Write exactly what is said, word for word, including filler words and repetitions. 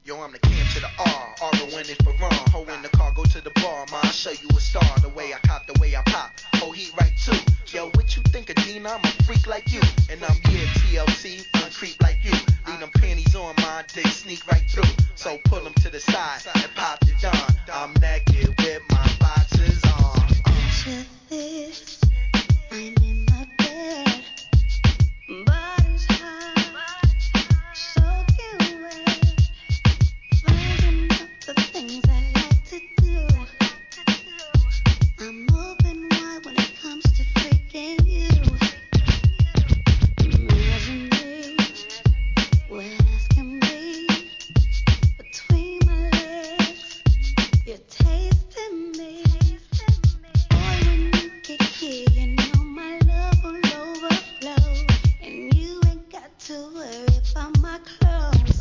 Yo, I'm the camp to the R, R O N it for wrong. Ho in the car, go to the bar, ma, I'll show you a star. The way I cop, the way I pop, oh heat right too. Yo, what you think of Dina? I'm a freak like you. And I'm yeah, T L C, I'm creep like you. Leave them panties on my dick, sneak right through. So pull them to the side and